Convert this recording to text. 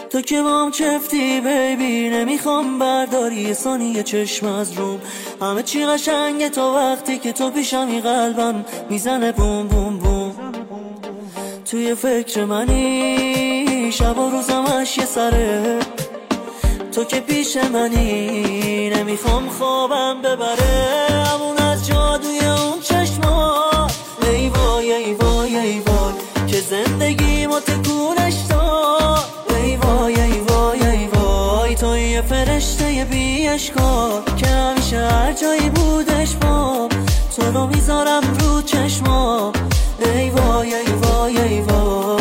تو که بام چفتی بیبی، نمیخوام برداری یه ثانیه چشم از روم. همه چی قشنگه تا وقتی که تو پیشمی، قلبم میزنه بوم بوم بوم. توی فکر منی شب و روزمش یه سره، تو که پیش منی نمیخوام خوابم ببره. همون از جادوی اون چشما، ای وای ای وای ای وای که زندگی ما تکونش داد. ای وای ای وای ای وای تو یه فرشته بی اشکال که همیشه هر جایی بودش با تو رو میذارم رو چشما. ای وای ای وای ای وای